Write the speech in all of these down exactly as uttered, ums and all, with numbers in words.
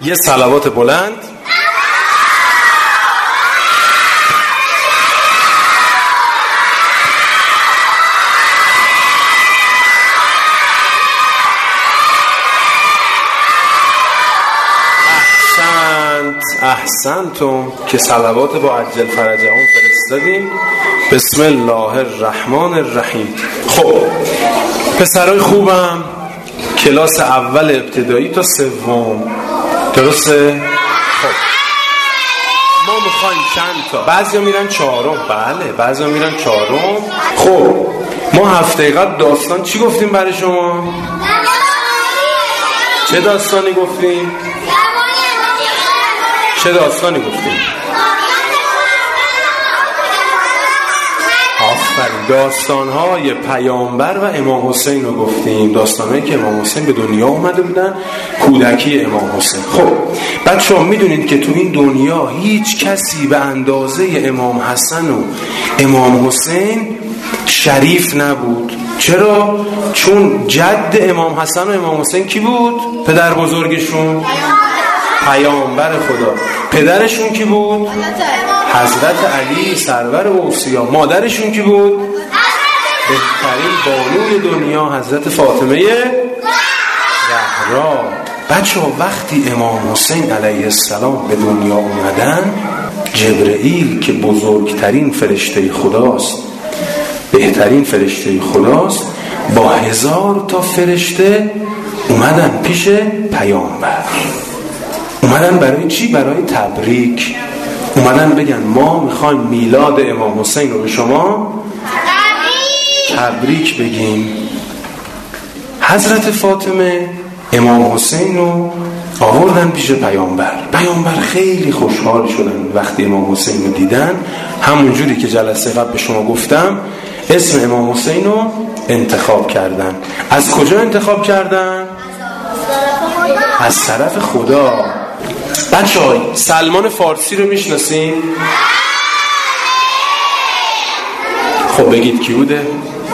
یه صلوات بلند. احسنتم که صلوات با عجل فرجهم فرستادیم. بسم الله الرحمن الرحیم. خب پسرای خوبم، کلاس اول ابتدایی تا سوم، درسته؟ خب ما میخوایم چند تا، بعضیا میرن چهارم، بله بعضیا میرن چهارم. خب ما هفته قبل داستان چی گفتیم برای شما؟ چه داستانی گفتیم؟ چه داستانی گفتیم؟ آفرین، داستان‌های پیامبر و امام حسین رو گفتیم، داستان‌هایی که امام حسین به دنیا اومده بودن، کودکی امام حسین. خب بچه‌ها میدونید که تو این دنیا هیچ کسی به اندازه امام حسن و امام حسین شریف نبود. چرا؟ چون جد امام حسن و امام حسین کی بود؟ پدر بزرگشون پیامبر خدا. پدرشون کی بود؟ حضرت علی سرور اوصیا. مادرشون کی بود؟ بهترین بانوی دنیا حضرت فاطمه زهرا. بچه ها وقتی امام حسین علیه السلام به دنیا اومدن، جبرئیل که بزرگترین فرشته خداست، بهترین فرشته خداست، با هزار تا فرشته اومدن پیش پیامبر. اومدن برای چی؟ برای تبریک. اومدن بگن ما میخوایم میلاد امام حسین رو به شما تبریک بگیم. حضرت فاطمه امام حسین رو آوردن پیش پیامبر. پیامبر خیلی خوشحال شدن وقتی امام حسین رو دیدن. همون جوری که جلسه قبل به شما گفتم، اسم امام حسین رو انتخاب کردن. از کجا انتخاب کردن؟ از طرف خدا. بچه های سلمان فارسی رو میشناسین؟ خب بگید کی بوده؟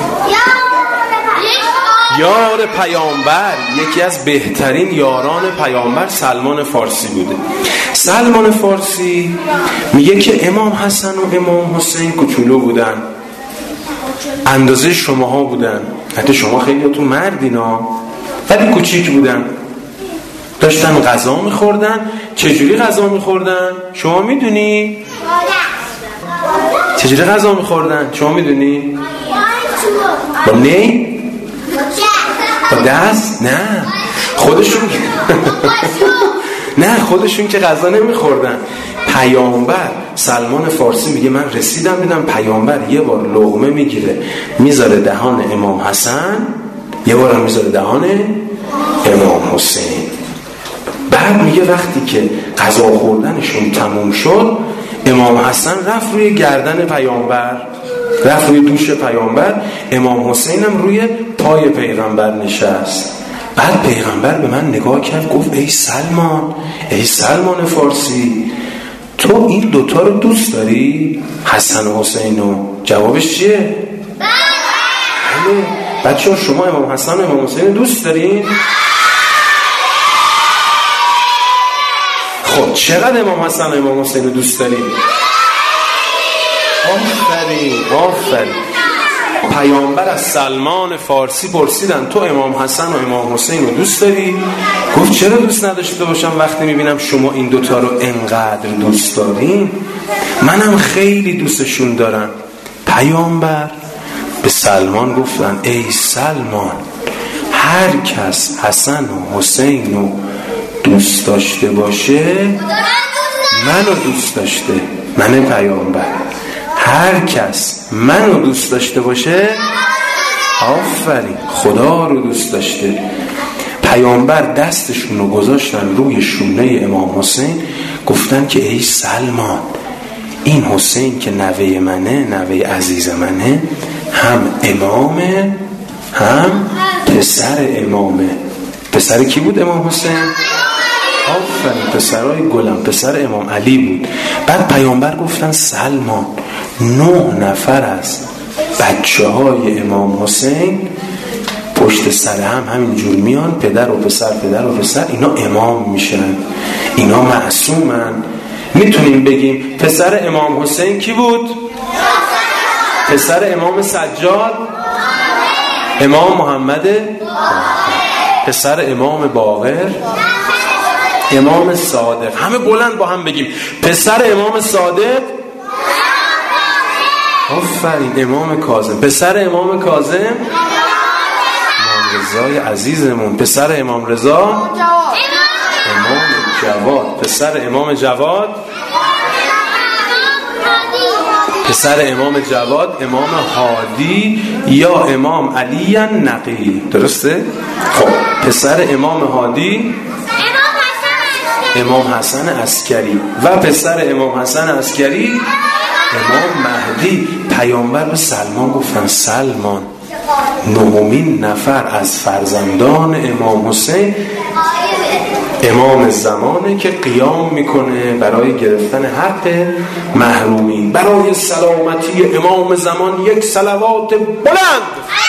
یار پیامبر، یکی از بهترین یاران پیامبر سلمان فارسی بوده. سلمان فارسی میگه که امام حسن و امام حسین کوچولو بودن، اندازه شماها بودن، حتی شما خیلی تو مردینا، ولی کوچیک بودن. داشتن غذا میخوردن. چجوری غذا میخوردن؟ شما میدونی؟ چجوری غذا میخوردن؟ شما میدونی؟ با نی؟ با دست؟ نه خودشون نه خودشون که غذا نمیخوردن. پیامبر سلمان فارسی میگه من رسیدم دیدم پیامبر یه بار لقمه میگیره میذاره دهان امام حسن، یه بار هم میذاره دهان امام حسین. بعد میگه وقتی که غذا خوردنشون تموم شد، امام حسن رفت روی گردن پیامبر، رفت روی دوش پیامبر، امام حسین هم روی پای پیغمبر نشست. بعد پیغمبر به من نگاه کرد گفت ای سلمان، ای سلمان فارسی، تو این دوتا رو دوست داری؟ حسن و حسین رو؟ جوابش چیه؟ بله. بچه ها شما امام حسن و امام حسین رو دوست دارین؟ خب چقدر امام حسن و امام حسین رو دوست دارین؟ آفرین آفرین. پیامبر از سلمان فارسی پرسیدن تو امام حسن و امام حسین رو دوست داری؟ گفت چرا دوست نداشته باشم وقتی میبینم شما این دوتا رو انقدر دوست دارین؟ منم خیلی دوستشون دارم. پیامبر به سلمان گفتن ای سلمان، هر کس حسن و حسین رو دوست داشته باشه منو دوست داشته. من پیامبر هر کس منو دوست داشته باشه آفرین خدا رو دوست داشته. پیامبر دستشون رو گذاشتن روی شونه امام حسین، گفتن که ای سلمان، این حسین که نوه منه، نوه عزیز منه، هم امامه هم پسر امامه. پسر کی بود امام حسین؟ آفرین پسرای گلم، پسر امام علی بود. بعد پیامبر گفتن سلمان، نه نفر از بچه های امام حسین پشت سر هم همینجور میان، پدر و پسر پدر و پسر، اینا امام میشن، اینا معصومن. میتونیم بگیم پسر امام حسین کی بود؟ پسر امام سجاد؟ امام محمد؟ پسر امام باقر؟ امام صادق. همه بلند با هم بگیم پسر امام صادق؟ آفرین. امام کاظم. پسر امام کاظم؟ امام رضای عزیزمون. پسر امام رضا؟ امام جواد. پسر امام جواد؟ پسر امام جواد امام هادی یا امام علی نقی. درسته؟ خب پسر امام هادی امام حسن عسکری و پسر امام حسن عسکری امام مهدی. پیامبر به سلمان گفتن سلمان نهمین نفر از فرزندان امام حسین امام زمانه که قیام میکنه برای گرفتن حق محرومین. برای سلامتی امام زمان یک صلوات بلند.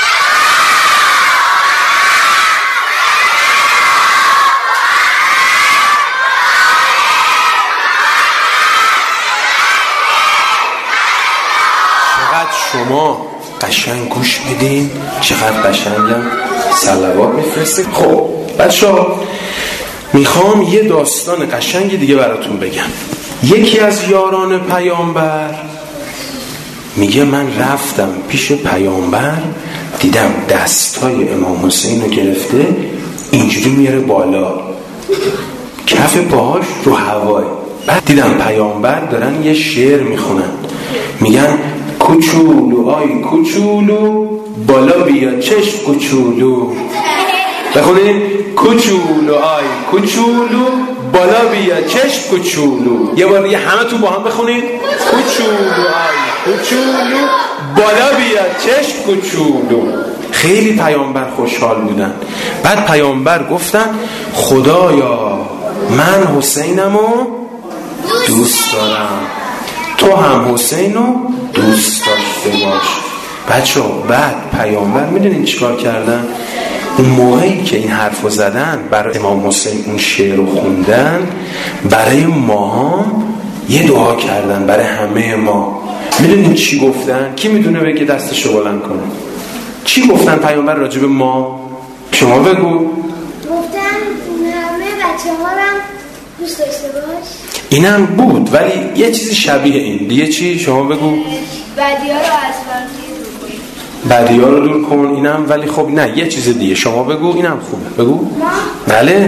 شما قشنگ گوش بدین چقدر قشنگم صلوات میفرستید. خب بچه‌ها میخوام یه داستان قشنگ دیگه براتون بگم. یکی از یاران پیامبر میگه من رفتم پیش پیامبر، دیدم دستای امام حسین رو گرفته اینجوری میاره بالا، کف پاهاش رو هوای. بعد دیدم پیامبر دارن یه شعر میخونن، میگن کوچولو آی کوچولو بالا بیا چشم کوچولو. بخونید کوچولو آی کوچولو بالا بیا چشم کوچولو. یه بار یه همه تو با هم بخونید کوچولو آی کوچولو بالا بیا چشم کوچولو. خیلی پیامبر خوشحال بودن. بعد پیامبر گفتن خدایا من حسینمو دوست دارم، تو هم حسین رو دوست داشته باش. بچه ها بعد پیامبر میدونین چیکار کردن؟ اون موقعی که این حرف رو زدن برای امام حسین اون شعر رو خوندن، برای ما هم یه دعا کردن، برای همه ما. میدونین چی گفتن؟ کی میدونه بگه دستشو بلند کنه؟ چی گفتن پیامبر راجع به ما؟ شما بگو. گفتن همه بچه ها رو دوست داشته باش. اینم بود ولی یه چیزی شبیه این دیگه. چی؟ شما بگو. بدی‌ها رو از فرزند دور کن. بدی‌ها رو دور کن. اینم ولی خب نه یه چیز دیگه. شما بگو. اینم خوبه. بگو. ما بله.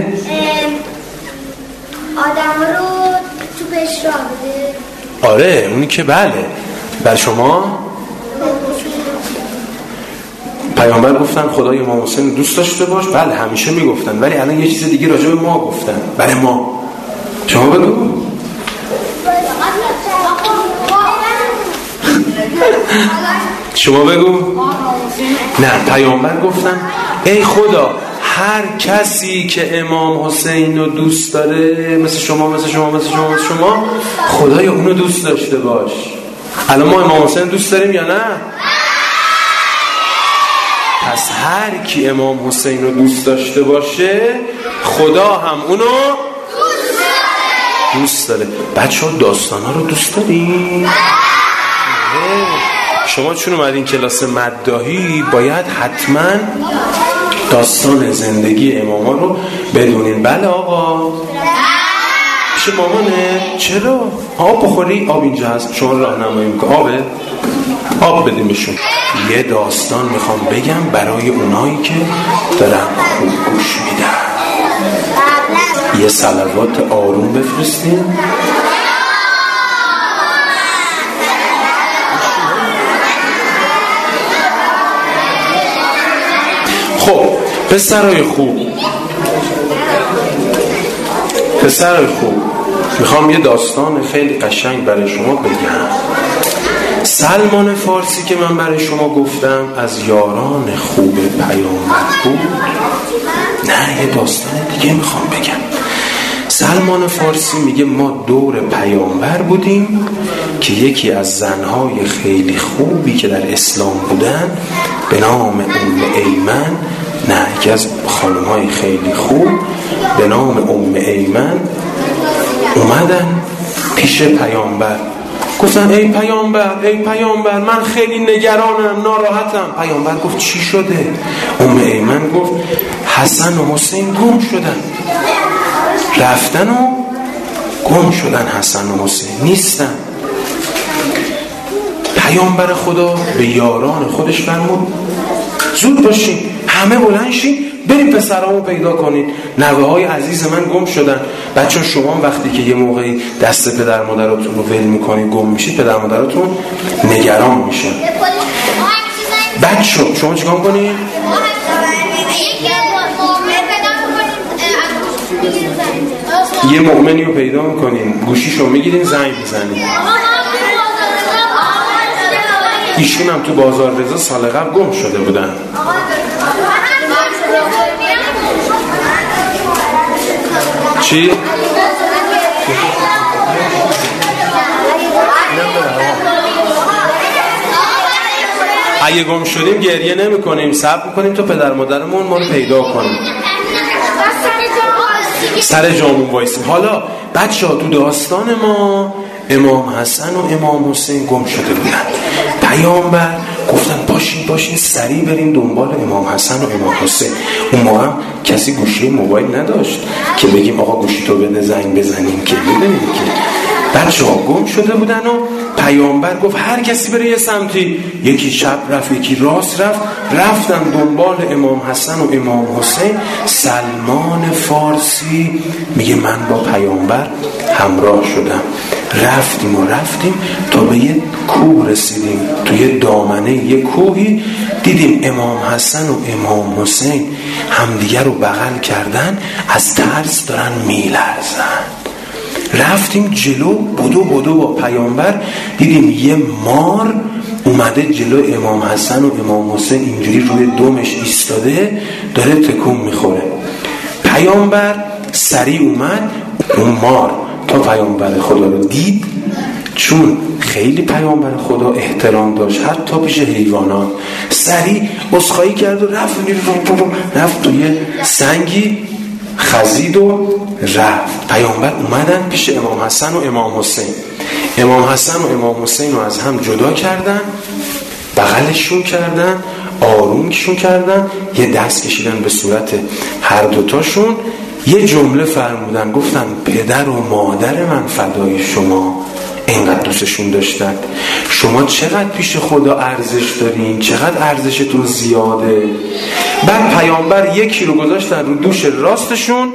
آدم رو تو پیش را بده. آره اونی که بله. بر شما پیامبر گفتن خدای امام حسین دوست داشته باش. بله همیشه میگفتن ولی الان یه چیز دیگه راجع به ما گفتن، برای ما. شما بگو. شما بگو. نه پیامبر گفتن ای خدا هر کسی که امام حسین رو دوست داره مثل شما مثل شما مثل شما مثل شما خدای اونو دوست داشته باش. الان ما امام حسین دوست داریم یا نه؟ پس هر کی امام حسین رو دوست داشته باشه خدا هم اونو دوست داره. بچه ها داستان ها رو دوست داریم؟ شما چون اومدین کلاس مداحی باید حتما داستان زندگی امام ها رو بدونین. بله آقا. پیش مامانه؟ چرا؟ آب بخوری؟ آب اینجا هست شما راهنمایی میکنه. آبه؟ آب بدیم بهشون. یه داستان میخوام بگم برای اونایی که دارن خوب گوش میدن. یه صلوات آروم بفرستین. خب پسرای خوب پسرای خوب میخوام یه داستان خیلی قشنگ برای شما بگم. سلمان فارسی که من برای شما گفتم از یاران خوب پیامبر بود. نه یه داستان دیگه میخوام بگم. سلمان فارسی میگه ما دور پیامبر بودیم که یکی از زنهای خیلی خوبی که در اسلام بودن به نام ام ایمن نه، یکی از خانم‌های خیلی خوب به نام ام ایمن اومدن پیش پیامبر، گفتن ای پیامبر ای پیامبر من خیلی نگرانم، ناراحتم. پیامبر گفت چی شده؟ ام ایمن گفت حسن و حسین گم شدن، رفتن و گم شدن، حسن و حسین نیستن. پیامبر خدا به یاران خودش فرمود زود باشین، همه بلند شین بریم پسرامو پیدا کنین، نوه های عزیز من گم شدن. بچه شما وقتی که یه موقعی دست پدر مادراتون رو ول میکنید گم میشید، پدر مادراتون نگران میشن. بچه شما چیکار کنین؟ یه مؤمنی رو پیدا میکنین، گوشیشو میگیرین زنگ میزنین. ایشون هم تو بازار رضا سال قبل گم شده بودن. چی؟ اگه گم شدیم گریه نمی کنیم، صبر میکنیم تا پدر مادرمون ما رو پیدا کنیم، سر جامون وایسیم. حالا بچه ها تو داستان ما امام حسن و امام حسین گم شده بودن. پیامبر گفتن پاشین پاشین سریع بریم دنبال امام حسن و امام حسین. اون موقع هم کسی گوشی موبایل نداشت که بگیم آقا گوشی تو بده زنگ بزنیم، که میدونید که بچه ها گم شده بودن و پیامبر گفت هر کسی بره یه سمتی، یکی چپ رفت یکی راست رفت، رفتن دنبال امام حسن و امام حسین. سلمان فارسی میگه من با پیامبر همراه شدم، رفتیم و رفتیم تا به یه کوه رسیدیم. توی دامنه یه کوهی دیدیم امام حسن و امام حسین همدیگر رو بغل کردن، از ترس دارن میلرزن. رفتیم جلو، بدو بدو با پیامبر دیدیم یه مار اومده جلو امام حسن و امام حسین، اینجوری روی دومش ایستاده داره تکون میخوره. پیامبر سریع اومد، اون مار تا پیامبر خدا رو دید، چون خیلی پیامبر خدا احترام داشت حتی پیش حیوانات، سریع عذرخواهی کرد و رفت رفت توی سنگی خزید و رفت. پیامبر اومدن پیش امام حسن و امام حسین. امام حسن و امام حسین رو از هم جدا کردن، بغلشون کردن، آرومشون کردن، یه دست کشیدن به صورت هر دوتاشون، یه جمله فرمودن، گفتن پدر و مادر من فدای شما. اینقدر دوستشون داشتن. شما چقدر پیش خدا ارزش دارین، چقدر ارزشتون زیاده. بعد پیامبر یکی رو گذاشتن رو دوش راستشون،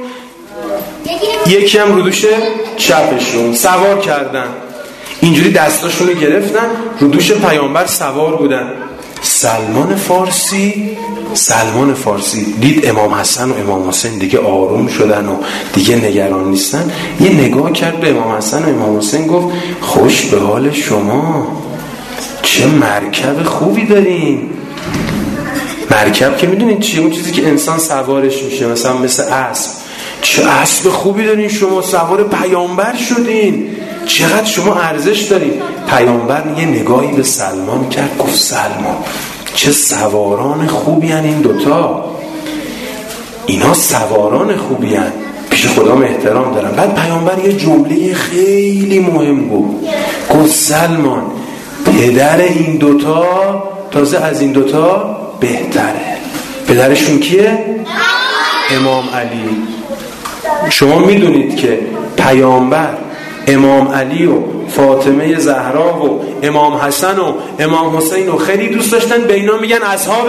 یکی هم رو دوش چپشون، سوار کردن، اینجوری دستاشون رو گرفتن، رو دوش پیامبر سوار بودن. سلمان فارسی سلمان فارسی دید امام حسن و امام حسین دیگه آروم شدن و دیگه نگران نیستن، یه نگاه کرد به امام حسن و امام حسین، گفت خوش به حال شما، چه مرکب خوبی دارین. مرکب که میدونید چیه؟ اون چیزی که انسان سوارش میشه، مثلا مثل اسب. چه اسب خوبی دارین شما، سوار پیامبر شدین، چقدر شما ارزش دارین. پیامبر یه نگاهی به سلمان کرد، گفت سلمان چه سواران خوبی هن این دوتا، اینا سواران خوبی هن، پیش خدا احترام دارن. بعد پیامبر یه جمله خیلی مهم گفت، گفت سلمان پدر این دوتا تازه از این دوتا بهتره. پدرشون کیه؟ امام علی. شما میدونید که پیامبر امام علی و فاطمه زهرا و امام حسن و امام حسین رو خیلی دوست داشتن، به اینا میگن اصحاب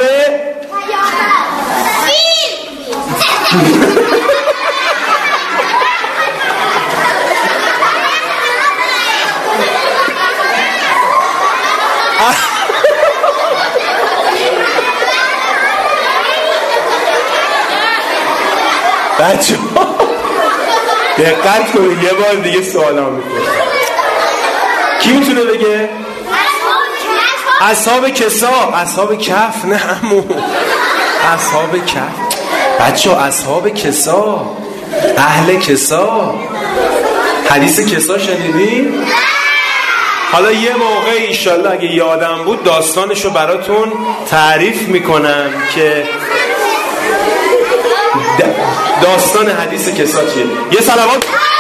بچه دقت کنید، یه بار دیگه سوالا میکنم. کی میتونه بگه؟ اصحاب کسا، اصحاب کف، نه همون اصحاب کف. بچه اصحاب کسا، اهل کسا، حدیث کسا شنیدی؟ حالا یه موقع ایشالله اگه یادم بود داستانشو براتون تعریف میکنم که داستان حدیث کسا چیه؟ یه صلوات